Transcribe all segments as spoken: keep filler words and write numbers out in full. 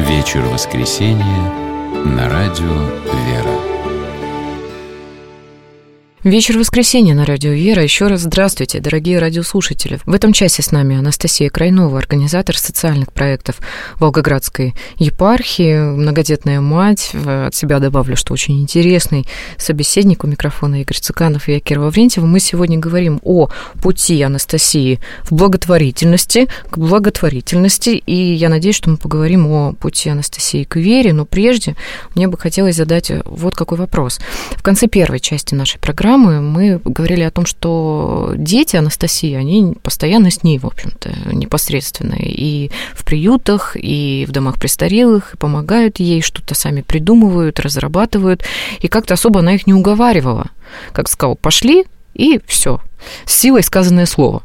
Вечер воскресенья на радио «Вера». Вечер воскресенья на радио «Вера». Еще раз здравствуйте, дорогие радиослушатели. В этом часе с нами Анастасия Крайнова, организатор социальных проектов Волгоградской епархии, многодетная мать. От себя добавлю, что очень интересный собеседник. У микрофона Игорь Цыканов и я, Кира Лаврентьева. Мы сегодня говорим о пути Анастасии в благотворительности, к благотворительности. И я надеюсь, что мы поговорим о пути Анастасии к вере. Но прежде мне бы хотелось задать вот какой вопрос. В конце первой части нашей программы мы говорили о том, что дети Анастасии, они постоянно с ней, в общем-то, непосредственно. И в приютах, и в домах престарелых, и помогают ей, что-то сами придумывают, разрабатывают. И как-то особо она их не уговаривала. Как сказал, пошли, и все. С силой сказанное слово.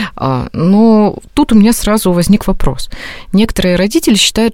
Но тут у меня сразу возник вопрос. Некоторые родители считают,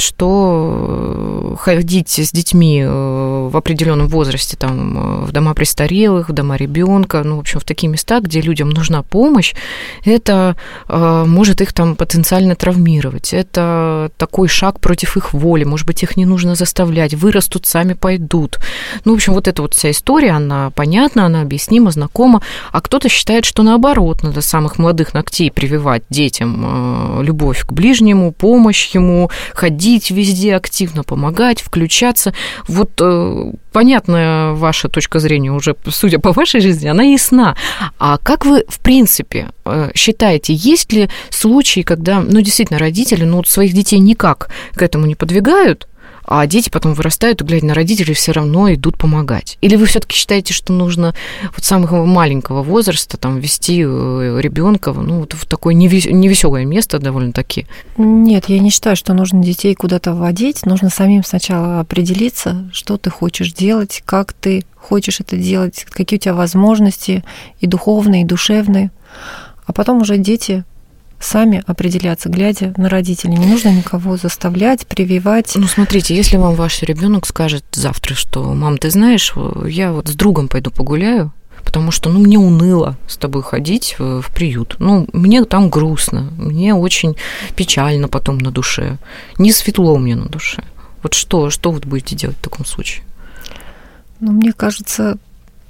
что ходить с детьми в определенном возрасте там, в дома престарелых, в дома ребенка, ну, в общем, в такие места, где людям нужна помощь, это может их там потенциально травмировать. Это такой шаг против их воли. Может быть, их не нужно заставлять. Вырастут, сами пойдут. Ну, в общем, вот эта вот вся история, она понятна, она объяснима, знакома. А кто-то считает, что наоборот, надо с самых молодых ногтей прививать детям любовь к ближнему, помощь ему, ходить везде активно, помогать, включаться. Вот понятная ваша точка зрения уже, судя по вашей жизни, она ясна. А как вы, в принципе, считаете, есть ли случаи, когда, ну, действительно, родители, ну, вот своих детей никак к этому не подвигают, а дети потом вырастают и, глядя на родителей, все равно идут помогать? Или вы все-таки считаете, что нужно вот с самого маленького возраста там, вести ребенка ну, вот в такое невеселое место довольно-таки? Нет, я не считаю, что нужно детей куда-то вводить. Нужно самим сначала определиться, что ты хочешь делать, как ты хочешь это делать, какие у тебя возможности и духовные, и душевные. А потом уже дети сами определяться, глядя на родителей. Не нужно никого заставлять, прививать. Ну, смотрите, если вам ваш ребенок скажет завтра, что, мам, ты знаешь, я вот с другом пойду погуляю, потому что, ну, мне уныло с тобой ходить в, в приют. Ну, мне там грустно, мне очень печально потом на душе, не светло мне на душе. Вот что, что вы будете делать в таком случае? Ну, мне кажется,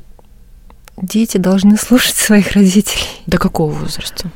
дети должны слушать своих родителей. До какого возраста?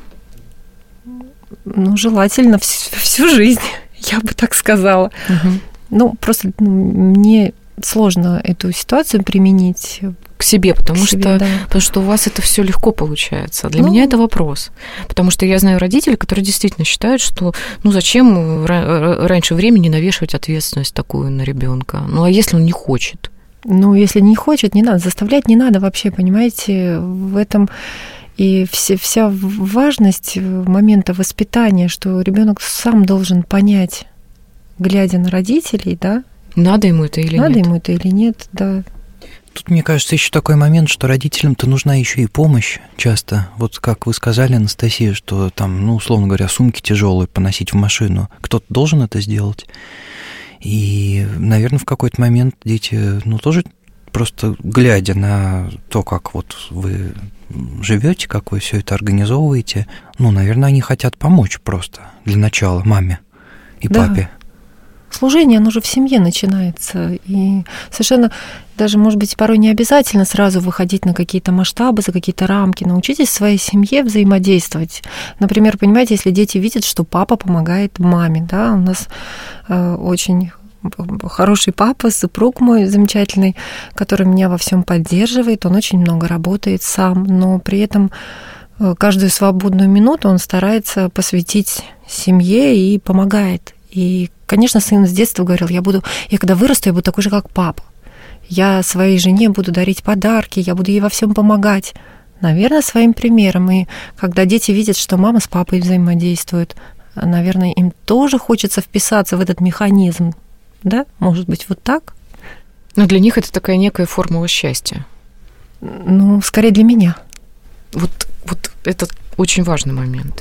Ну, желательно всю, всю жизнь, я бы так сказала. Угу. Ну, просто ну, мне сложно эту ситуацию применить к себе, потому, к себе, что, да. потому что у вас это все легко получается. Для ну, меня это вопрос. Потому что я знаю родителей, которые действительно считают, что ну зачем раньше времени навешивать ответственность такую на ребенка? Ну, а если он не хочет? Ну, если не хочет, не надо. Заставлять не надо вообще, понимаете, в этом... И все, вся важность момента воспитания, что ребенок сам должен понять, глядя на родителей, да? Надо ему это или надо нет? Надо ему это или нет, да. Тут, мне кажется, еще такой момент, что родителям-то нужна еще и помощь часто. Вот как вы сказали, Анастасия, что там, ну, условно говоря, сумки тяжелые поносить в машину. Кто-то должен это сделать. И, наверное, в какой-то момент дети, ну, тоже просто глядя на то, как вот вы живете, как вы все это организовываете, ну, наверное, они хотят помочь просто для начала маме и да. папе. Служение, оно же в семье начинается, и совершенно даже, может быть, порой не обязательно сразу выходить на какие-то масштабы, за какие-то рамки. Научитесь в своей семье взаимодействовать. Например, понимаете, если дети видят, что папа помогает маме, да, у нас э, очень хороший папа, супруг мой замечательный, который меня во всем поддерживает, он очень много работает сам, но при этом каждую свободную минуту он старается посвятить семье и помогает. И, конечно, сын с детства говорил, я буду, я когда вырасту, я буду такой же, как папа. Я своей жене буду дарить подарки, я буду ей во всем помогать. Наверное, своим примером. И когда дети видят, что мама с папой взаимодействуют, наверное, им тоже хочется вписаться в этот механизм. Да? Может быть, вот так? Но для них это такая некая формула счастья. Ну, скорее для меня. Вот, вот это очень важный момент.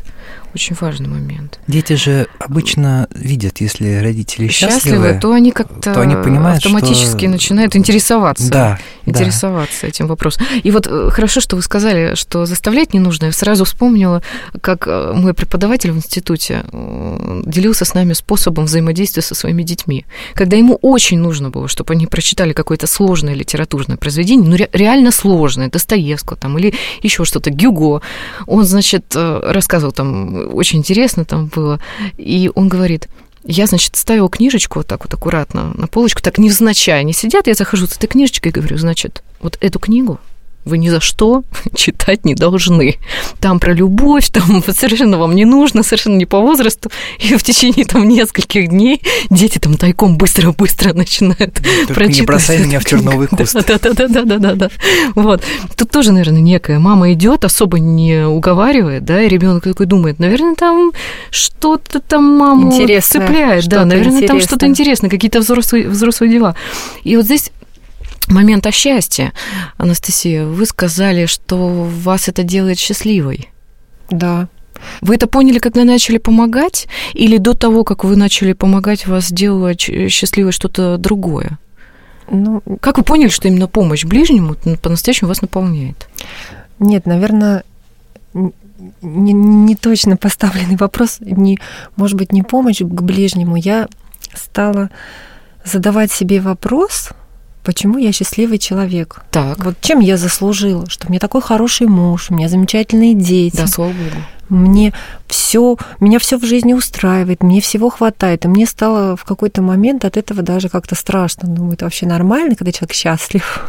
Очень важный момент. Дети же обычно видят, если родители счастливы, счастливы, то они как-то то они понимают, автоматически что... начинают интересоваться. Да, интересоваться да. этим вопросом. И вот хорошо, что вы сказали, что заставлять не нужно. Я сразу вспомнила, как мой преподаватель в институте делился с нами способом взаимодействия со своими детьми. Когда ему очень нужно было, чтобы они прочитали какое-то сложное литературное произведение, ну реально сложное, Достоевского там, или еще что-то, Гюго, он, значит, рассказывал там, очень интересно там было, и он говорит: я, значит, ставила книжечку вот так вот аккуратно на полочку, так невзначай, они сидят, я захожу с этой книжечкой и говорю: значит, вот эту книгу вы ни за что читать не должны. Там про любовь, там совершенно вам не нужно, совершенно не по возрасту. И в течение там нескольких дней дети там тайком быстро-быстро начинают Только прочитывать. не бросай меня в терновый куст. Да-да-да-да-да-да. Вот. Тут тоже, наверное, некая мама идет, особо не уговаривает, да, и ребенок такой думает: наверное, там что-то там маму интересное, цепляет. Да, наверное, интересное. там что-то интересное, какие-то взрослые, взрослые дела. И вот здесь момент о счастье. Анастасия, вы сказали, что вас это делает счастливой. Да. Вы это поняли, когда начали помогать? Или до того, как вы начали помогать, вас делало счастливой что-то другое? Ну, как вы поняли, что именно помощь ближнему по-настоящему вас наполняет? Нет, наверное, не, не точно поставленный вопрос. Не, может быть, не помощь к ближнему. Я стала задавать себе вопрос: почему я счастливый человек? Так. Вот чем я заслужила, что у меня такой хороший муж, у меня замечательные дети. Да, слава богу. Мне все, меня все в жизни устраивает, мне всего хватает. И мне стало в какой-то момент от этого даже как-то страшно. Думаю, это вообще нормально, когда человек счастлив.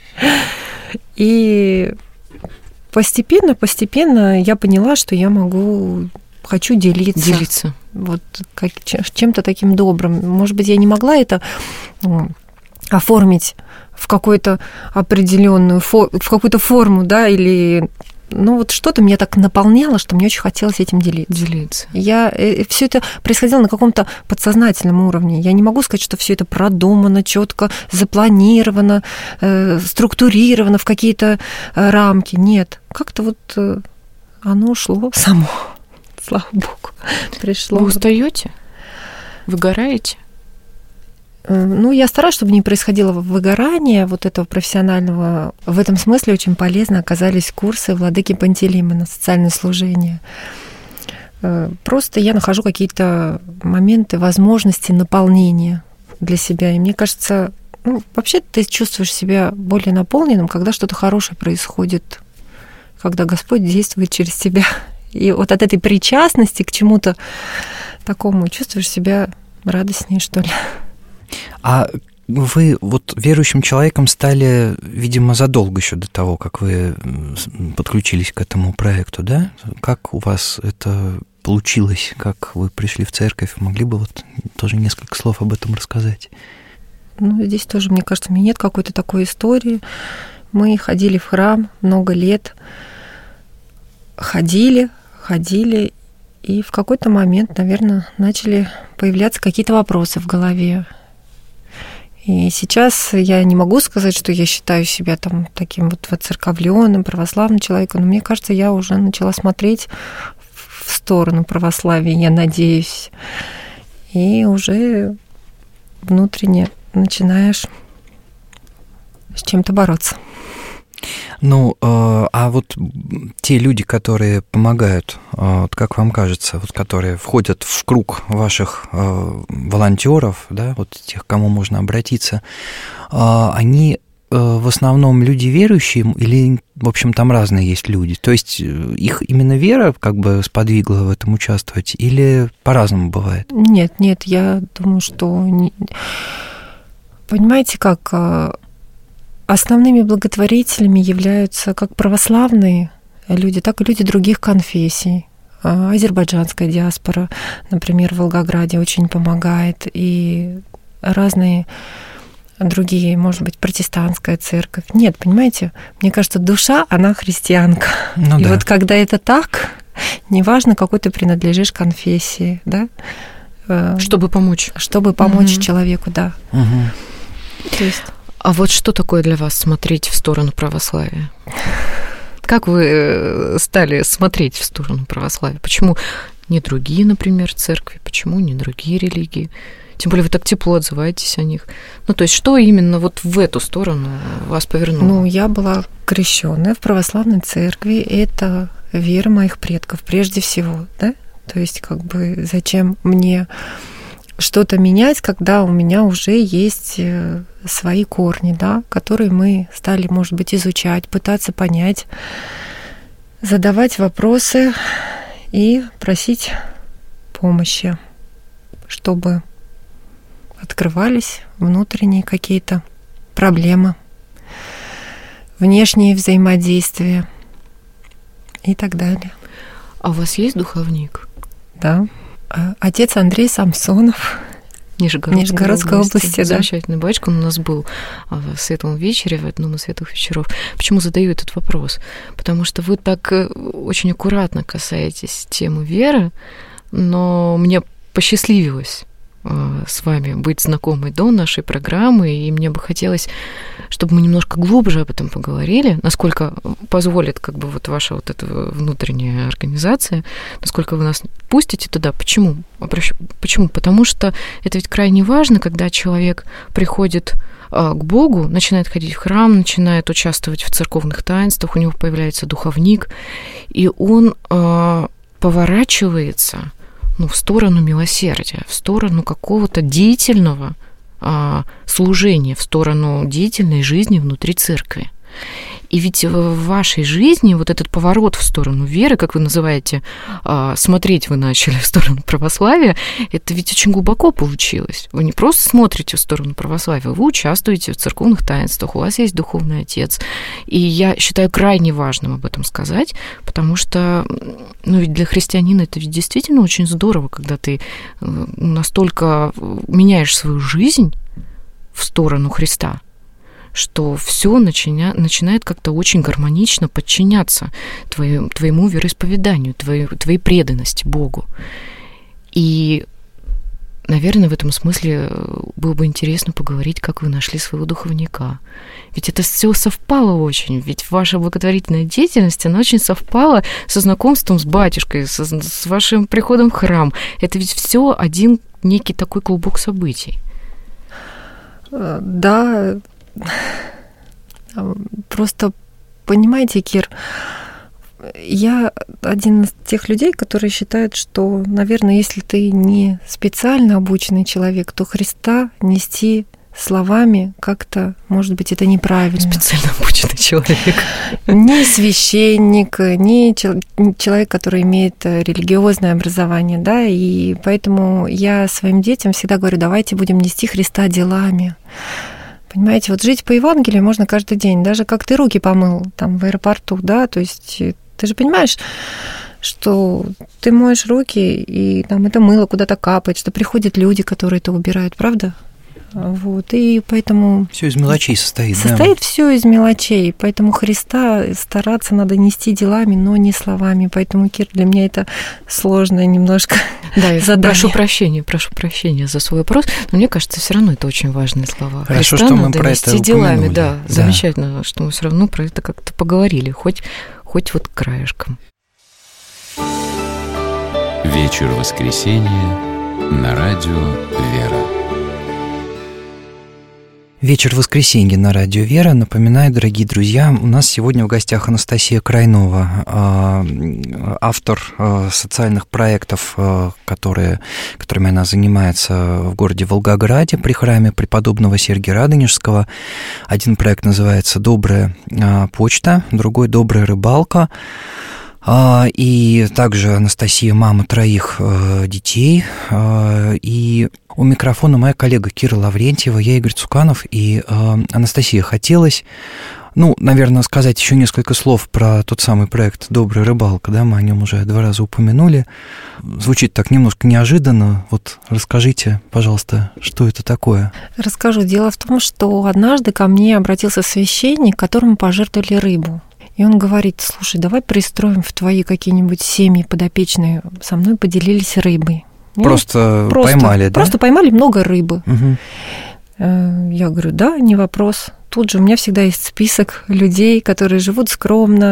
И постепенно, постепенно я поняла, что я могу, хочу делиться. Делиться. Вот как, чем-то таким добрым. Может быть, я не могла это оформить в какую-то определенную, в какую-то форму, да, или, ну вот что-то меня так наполняло, что мне очень хотелось этим делиться. Делиться. Я все это происходило на каком-то подсознательном уровне. Я не могу сказать, что все это продумано, четко запланировано, структурировано в какие-то рамки. Нет, как-то вот оно шло само. Слава богу, пришло. Вы устаете? Выгораете? Ну, я стараюсь, чтобы не происходило выгорание вот этого профессионального. В этом смысле очень полезно оказались курсы владыки Пантелеймона «Социальное служение». Просто я нахожу какие-то моменты, возможности наполнения для себя. И мне кажется, ну, вообще ты чувствуешь себя более наполненным, когда что-то хорошее происходит, когда Господь действует через тебя. И вот от этой причастности к чему-то такому чувствуешь себя радостнее, что ли. А вы вот верующим человеком стали, видимо, задолго еще до того, как вы подключились к этому проекту, да? Как у вас это получилось? Как вы пришли в церковь? Могли бы вот тоже несколько слов об этом рассказать? Ну, здесь тоже, мне кажется, у меня нет какой-то такой истории. Мы ходили в храм много лет, ходили, ходили, и в какой-то момент, наверное, начали появляться какие-то вопросы в голове. И сейчас я не могу сказать, что я считаю себя там таким вот воцерковленным, православным человеком, но мне кажется, я уже начала смотреть в сторону православия, я надеюсь. И уже внутренне начинаешь с чем-то бороться. Ну, а вот те люди, которые помогают, вот как вам кажется, вот которые входят в круг ваших волонтеров, да, вот тех, к кому можно обратиться, они в основном люди верующие или, в общем, там разные есть люди? То есть их именно вера как бы сподвигла в этом участвовать или по-разному бывает? Нет, нет, я думаю, что... Не... Понимаете, как... Основными благотворителями являются как православные люди, так и люди других конфессий. Азербайджанская диаспора, например, в Волгограде очень помогает, и разные другие, может быть, протестантская церковь. Нет, понимаете, мне кажется, душа, она христианка. Ну, и да. Вот когда это так, неважно, какой ты принадлежишь конфессии, да? Чтобы помочь. Чтобы помочь угу. человеку, да. Угу. То есть... А вот что такое для вас смотреть в сторону православия? Как вы стали смотреть в сторону православия? Почему не другие, например, церкви, почему не другие религии? Тем более вы так тепло отзываетесь о них. Ну, то есть что именно вот в эту сторону вас повернуло? Ну, я была крещенная в православной церкви. Это вера моих предков прежде всего, да? То есть как бы зачем мне что-то менять, когда у меня уже есть свои корни, да, которые мы стали, может быть, изучать, пытаться понять, задавать вопросы и просить помощи, чтобы открывались внутренние какие-то проблемы, внешние взаимодействия и так далее. А у вас есть духовник? Да. Отец Андрей Самсонов. Нижегородской, Нижегородской области, области, да. Замечательный батюшка, он у нас был в светлом вечере, в одном из светлых вечеров. Почему задаю этот вопрос? Потому что вы так очень аккуратно касаетесь темы веры, но мне посчастливилось с вами быть знакомой до нашей программы, и мне бы хотелось, чтобы мы немножко глубже об этом поговорили, насколько позволит как бы вот ваша вот эта внутренняя организация, насколько вы нас пустите туда. Почему? Почему? Потому что это ведь крайне важно, когда человек приходит к Богу, начинает ходить в храм, начинает участвовать в церковных таинствах, у него появляется духовник, и он поворачивается ну, в сторону милосердия, в сторону какого-то деятельного а, служения, в сторону деятельной жизни внутри церкви. И ведь в вашей жизни вот этот поворот в сторону веры, как вы называете, а, смотреть вы начали в сторону православия, это ведь очень глубоко получилось. Вы не просто смотрите в сторону православия, вы участвуете в церковных таинствах, у вас есть духовный отец. И я считаю крайне важным об этом сказать, потому что ну, ведь для христианина это ведь действительно очень здорово, когда ты настолько меняешь свою жизнь в сторону Христа, что все начиня, начинает как-то очень гармонично подчиняться твоему, твоему вероисповеданию, твоей, твоей преданности Богу. И, наверное, в этом смысле было бы интересно поговорить, как вы нашли своего духовника. Ведь это все совпало очень, ведь ваша благотворительная деятельность, она очень совпала со знакомством с батюшкой, со, с вашим приходом в храм. Это ведь все один некий такой клубок событий. Да, просто, понимаете, Кир, я один из тех людей, которые считают, что, наверное, если ты не специально обученный человек, то Христа нести словами как-то, может быть, это неправильно. Специально обученный человек. Не священник, не человек, который имеет религиозное образование, да, и поэтому я своим детям всегда говорю, давайте будем нести Христа делами. Понимаете, вот жить по Евангелию можно каждый день, даже как ты руки помыл там в аэропорту, да, то есть ты же понимаешь, что ты моешь руки, и там это мыло куда-то капает, что приходят люди, которые это убирают, правда? Вот, и поэтому... Все из мелочей состоит, Состоит да? все из мелочей, поэтому Христа стараться надо нести делами, но не словами. Поэтому, Кир, для меня это сложное немножко да, я задание. прошу прощения, прошу прощения за свой вопрос, но мне кажется, все равно это очень важные слова. Хорошо, Христа что мы надо про нести это делами, да, да. замечательно, что мы все равно про это как-то поговорили, хоть, хоть вот краешком. Вечер воскресенья на радио «Вера». Вечер воскресенья на радио «Вера». Напоминаю, дорогие друзья, у нас сегодня в гостях Анастасия Крайнова, автор социальных проектов, которые, которыми она занимается в городе Волгограде при храме преподобного Сергия Радонежского. Один проект называется «Добрая почта», другой «Добрая рыбалка». И также Анастасия мама троих детей. И у микрофона моя коллега Кира Лаврентьева, я Игорь Цуканов. И Анастасия, хотелось, ну, наверное, сказать еще несколько слов про тот самый проект «Добрая рыбалка», да, мы о нем уже два раза упомянули. Звучит так немножко неожиданно. Вот расскажите, пожалуйста, что это такое? Расскажу. Дело в том, что однажды ко мне обратился священник, которому пожертвовали рыбу. И он говорит, слушай, давай пристроим в твои какие-нибудь семьи подопечные, со мной поделились рыбой. Просто, просто поймали, да? Просто поймали много рыбы. Угу. Я говорю, да, не вопрос. Тут же у меня всегда есть список людей, которые живут скромно,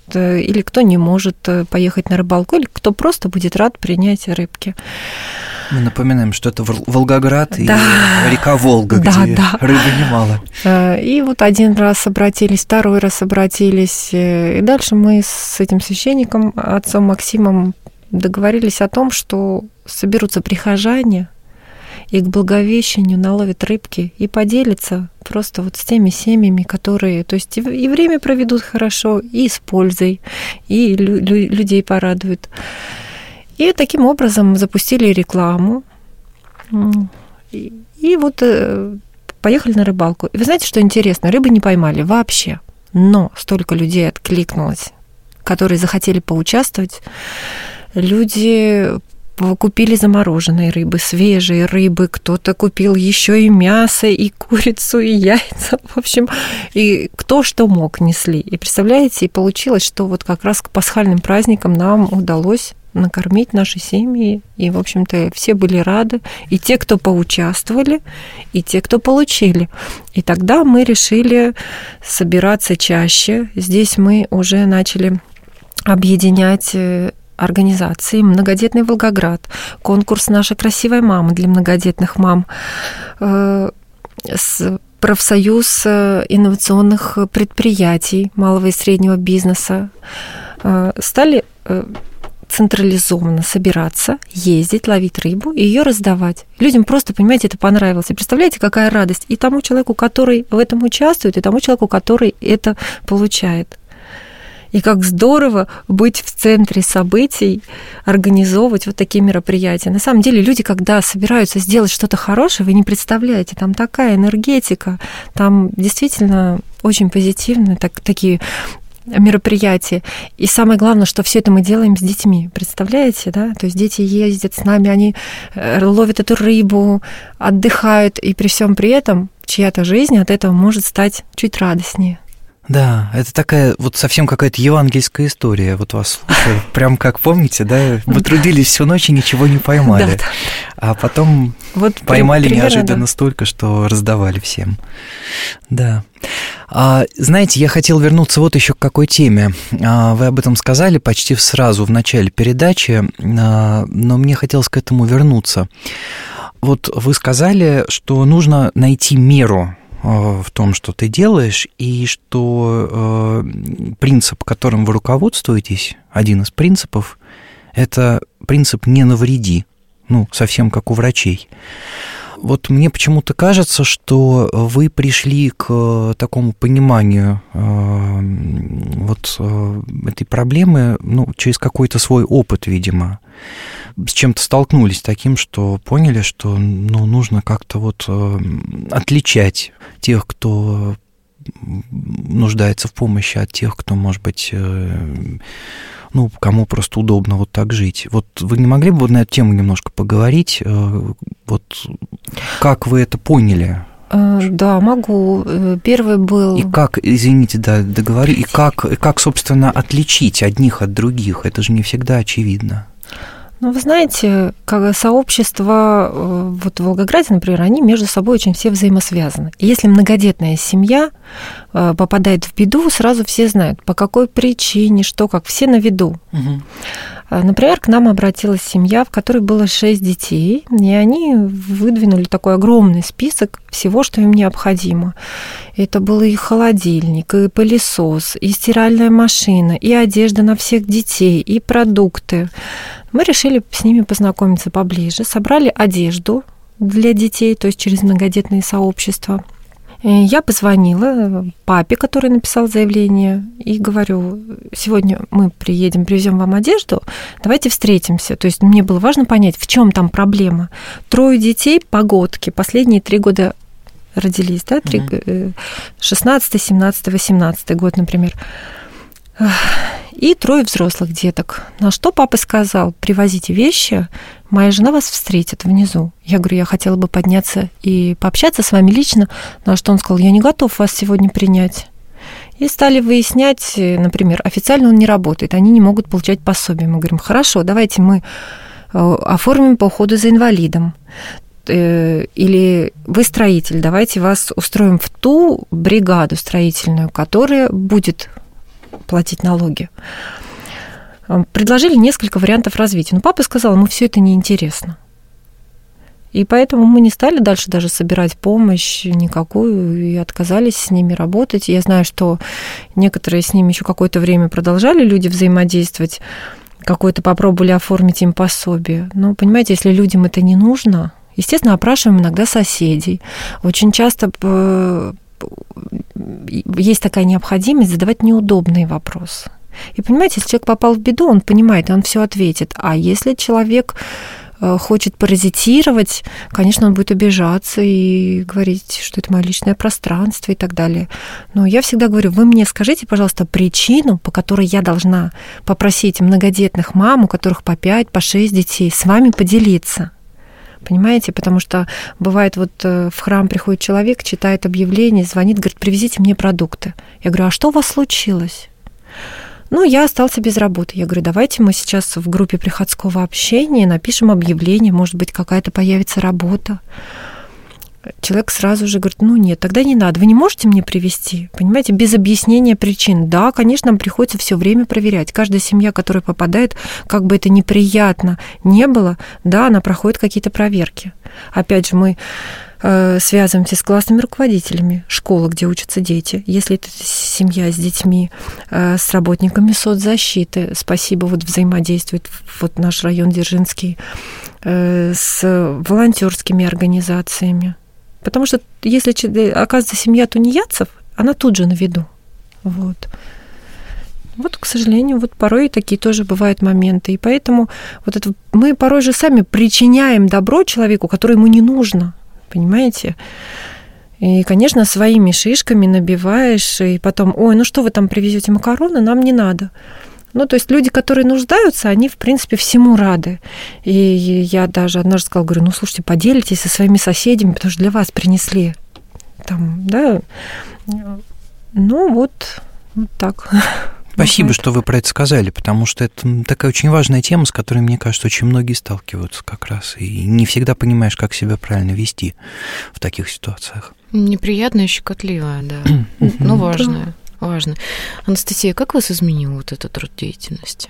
или кто не может поехать на рыбалку, или кто просто будет рад принять рыбки. Мы напоминаем, что это Волгоград да. и река Волга, да, где да. рыбы немало. И вот один раз обратились, второй раз обратились, и дальше мы с этим священником, отцом Максимом, договорились о том, что соберутся прихожане и к Благовещению наловят рыбки и поделятся просто вот с теми семьями, которые, то есть и время проведут хорошо, и с пользой, и лю- лю- людей порадуют. И таким образом запустили рекламу. И, и вот поехали на рыбалку. И вы знаете, что интересно? Рыбы не поймали вообще. Но столько людей откликнулось, которые захотели поучаствовать. Люди купили замороженные рыбы, свежие рыбы, кто-то купил еще и мясо, и курицу, и яйца, в общем, и кто что мог несли. И представляете, и получилось, что вот как раз к пасхальным праздникам нам удалось накормить наши семьи, и, в общем-то, все были рады, и те, кто поучаствовали, и те, кто получили. И тогда мы решили собираться чаще. Здесь мы уже начали объединять организации «Многодетный Волгоград», конкурс «Наша красивая мама» для многодетных мам, профсоюз инновационных предприятий малого и среднего бизнеса. Стали централизованно собираться, ездить, ловить рыбу и ее раздавать. Людям просто, понимаете, это понравилось. И представляете, какая радость и тому человеку, который в этом участвует, и тому человеку, который это получает. И как здорово быть в центре событий, организовывать вот такие мероприятия. На самом деле люди, когда собираются сделать что-то хорошее, вы не представляете, там такая энергетика, там действительно очень позитивные так, такие мероприятия. И самое главное, что все это мы делаем с детьми. Представляете, да? То есть дети ездят с нами, они ловят эту рыбу, отдыхают, и при всем при этом чья-то жизнь от этого может стать чуть радостнее. Да, это такая вот совсем какая-то евангельская история. Вот вас слушаю, прям как помните, да, вы трудились всю ночь и ничего не поймали, да, да. А потом вот поймали примерно, неожиданно да. столько, что раздавали всем. Да. А, знаете, я хотел вернуться вот еще к какой теме. А, вы об этом сказали почти сразу в начале передачи, а, но мне хотелось к этому вернуться. Вот вы сказали, что нужно найти меру в том, что ты делаешь, и что э, принцип, которым вы руководствуетесь, один из принципов, это принцип «не навреди», ну, совсем как у врачей. Вот мне почему-то кажется, что вы пришли к такому пониманию э, вот э, этой проблемы, ну, через какой-то свой опыт, видимо. С чем-то столкнулись таким, что поняли, что ну, нужно как-то вот э, отличать тех, кто нуждается в помощи, от тех, кто, может быть, э, ну, кому просто удобно вот так жить. Вот вы не могли бы вот на эту тему немножко поговорить? Э, вот как вы это поняли? Да, могу. Первый был... И как, извините, да, договорю, и как, и как, собственно, отличить одних от других? Это же не всегда очевидно. Ну, вы знаете, как сообщества вот в Волгограде, например, они между собой очень все взаимосвязаны. И если многодетная семья попадает в беду, сразу все знают, по какой причине, что, как, все на виду. Угу. Например, к нам обратилась семья, в которой было шесть детей, и они выдвинули такой огромный список всего, что им необходимо. Это был и холодильник, и пылесос, и стиральная машина, и одежда на всех детей, и продукты. Мы решили с ними познакомиться поближе, собрали одежду для детей, то есть через многодетные сообщества. И я позвонила папе, который написал заявление, и говорю, сегодня мы приедем, привезем вам одежду, давайте встретимся. То есть мне было важно понять, в чем там проблема. Трое детей, погодки, последние три года родились, да, шестнадцатый, семнадцатый, восемнадцатый год, например. И трое взрослых деток. На что папа сказал: привозите вещи, моя жена вас встретит внизу. Я говорю, я хотела бы подняться и пообщаться с вами лично. На что он сказал: я не готов вас сегодня принять. И стали выяснять, например, официально он не работает, они не могут получать пособие. Мы говорим, хорошо, давайте мы оформим по уходу за инвалидом. Или вы строитель, давайте вас устроим в ту бригаду строительную, которая будет платить налоги. Предложили несколько вариантов развития. Но папа сказал, ему все это неинтересно. И поэтому мы не стали дальше даже собирать помощь никакую и отказались с ними работать. Я знаю, что некоторые с ними еще какое-то время продолжали люди взаимодействовать, какое-то попробовали оформить им пособие. Но, понимаете, если людям это не нужно, естественно, опрашиваем иногда соседей. Очень часто есть такая необходимость задавать неудобные вопросы. И, понимаете, если человек попал в беду, он понимает, и он все ответит. А если человек хочет паразитировать, конечно, он будет обижаться и говорить, что это мое личное пространство и так далее. Но я всегда говорю, вы мне скажите, пожалуйста, причину, по которой я должна попросить многодетных мам, у которых по пять, по шесть детей, с вами поделиться. Понимаете? Потому что бывает, вот в храм приходит человек, читает объявление, звонит, говорит, привезите мне продукты. Я говорю, а что у вас случилось? Ну, я остался без работы. Я говорю, давайте мы сейчас в группе приходского общения напишем объявление, может быть, какая-то появится работа. Человек сразу же говорит, ну нет, тогда не надо, вы не можете мне привезти? Понимаете, без объяснения причин. Да, конечно, нам приходится все время проверять. Каждая семья, которая попадает, как бы это неприятно не было, да, она проходит какие-то проверки. Опять же, мы связываемся с классными руководителями школы, где учатся дети. Если это семья с детьми, с работниками соцзащиты, спасибо, вот взаимодействует вот наш район Дзержинский, с волонтерскими организациями. Потому что если, оказывается, семья тунеядцев, она тут же на виду. Вот. Вот, к сожалению, вот порой такие тоже бывают моменты. И поэтому вот это, мы порой же сами причиняем добро человеку, которое ему не нужно. Понимаете? И, конечно, своими шишками набиваешь, и потом, ой, ну что вы там привезете макароны, нам не надо. Ну, то есть люди, которые нуждаются, они, в принципе, всему рады. И я даже однажды сказала, говорю, ну, слушайте, поделитесь со своими соседями, потому что для вас принесли там, да. Ну, вот, вот так. Спасибо, бывает. Что вы про это сказали, потому что это такая очень важная тема, с которой, мне кажется, очень многие сталкиваются как раз. И не всегда понимаешь, как себя правильно вести в таких ситуациях. Неприятная, щекотливая, да. Но важная. Важно. Анастасия, как вас изменил вот этот род деятельности?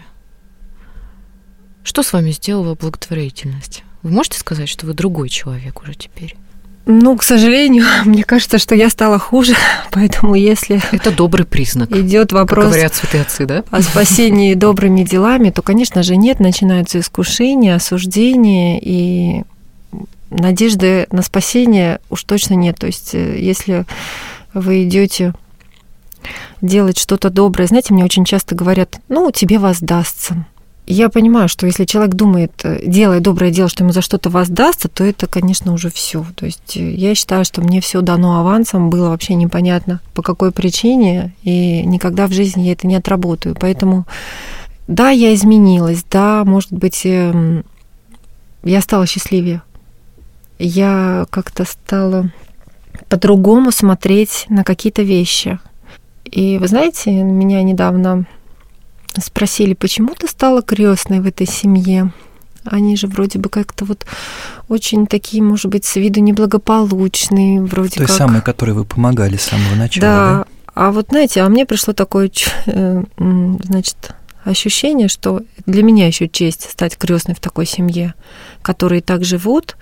Что с вами сделала благотворительность? Вы можете сказать, что вы другой человек уже теперь? Ну, к сожалению, мне кажется, что я стала хуже, поэтому если... Это добрый признак. Идет вопрос, как говорят святые отцы, да? О спасении добрыми делами, то, конечно же, нет, начинаются искушения, осуждения, и надежды на спасение уж точно нет. То есть, если вы идете делать что-то доброе, знаете, мне очень часто говорят, ну, тебе воздастся. Я понимаю, что если человек думает, делая доброе дело, что ему за что-то воздастся, то это, конечно, уже все. То есть я считаю, что мне все дано авансом, было вообще непонятно, по какой причине, и никогда в жизни я это не отработаю. Поэтому, да, я изменилась, да, может быть, я стала счастливее. Я как-то стала по-другому смотреть на какие-то вещи. И вы знаете, меня недавно спросили, почему ты стала крестной в этой семье? Они же вроде бы как-то вот очень такие, может быть, с виду неблагополучные, вроде Той как. самой, которой вы помогали с самого начала, да? Да. А вот, знаете, а мне пришло такое, значит, ощущение, что для меня еще честь стать крестной в такой семье, которые так живут,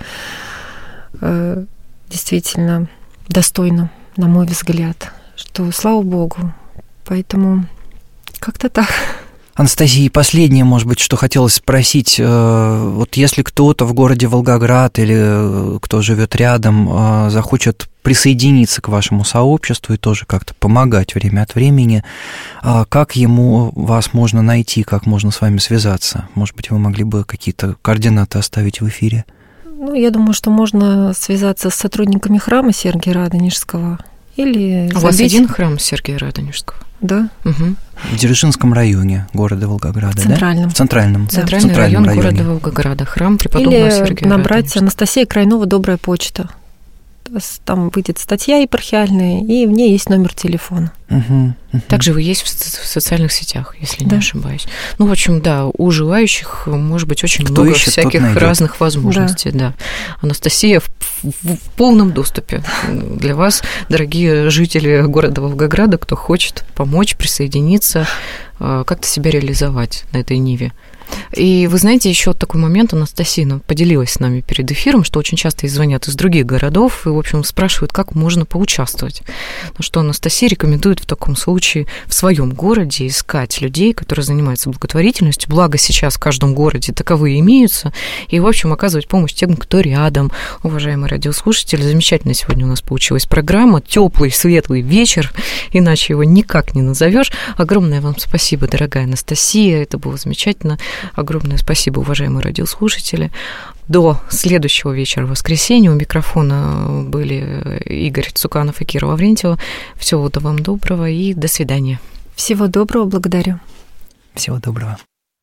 действительно достойно, на мой взгляд, что слава Богу. Поэтому как-то так. Анастасия, последнее, может быть, что хотелось спросить. Вот если кто-то в городе Волгоград или кто живет рядом захочет присоединиться к вашему сообществу и тоже как-то помогать время от времени, как ему вас можно найти, как можно с вами связаться? Может быть, вы могли бы какие-то координаты оставить в эфире? Ну, я думаю, что можно связаться с сотрудниками храма Сергия Радонежского. Или У вас один храм Сергия Радонежского? Да. Угу. В Дзержинском районе города Волгограда, в центральном. да? В центральном. Да. Центральный, в центральном район районе. города Волгограда. Храм преподобного Или Сергия набрать Радонежского. Анастасия Крайнова «Добрая почта». Там выйдет статья епархиальная, и в ней есть номер телефона. Угу, угу. Также вы есть в социальных сетях, если да. не ошибаюсь. Ну, в общем, да, у желающих может быть очень Кто много ищет, всяких тот найдет. разных возможностей. Да. Да. Анастасия в в полном доступе для вас, дорогие жители города Волгограда, кто хочет помочь, присоединиться, как-то себя реализовать на этой ниве. И вы знаете, еще такой момент, Анастасия поделилась с нами перед эфиром, что очень часто звонят из других городов и, в общем, спрашивают, как можно поучаствовать. На что Анастасия рекомендует в таком случае в своем городе искать людей, которые занимаются благотворительностью, благо сейчас в каждом городе таковые имеются, и, в общем, оказывать помощь тем, кто рядом. Уважаемые радиослушатели, замечательно сегодня у нас получилась программа, теплый, светлый вечер, иначе его никак не назовешь. Огромное вам спасибо, дорогая Анастасия, это было замечательно. Огромное спасибо, уважаемые радиослушатели. До следующего вечера, воскресенья, у микрофона были Игорь Цуканов и Кира Лаврентьева. Всего вам доброго и до свидания. Всего доброго, благодарю. Всего доброго.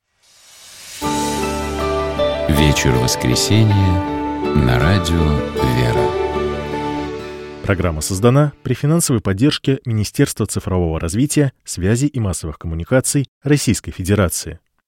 Вечер воскресенья на радио «Вера». Программа создана при финансовой поддержке Министерства цифрового развития, связи и массовых коммуникаций Российской Федерации.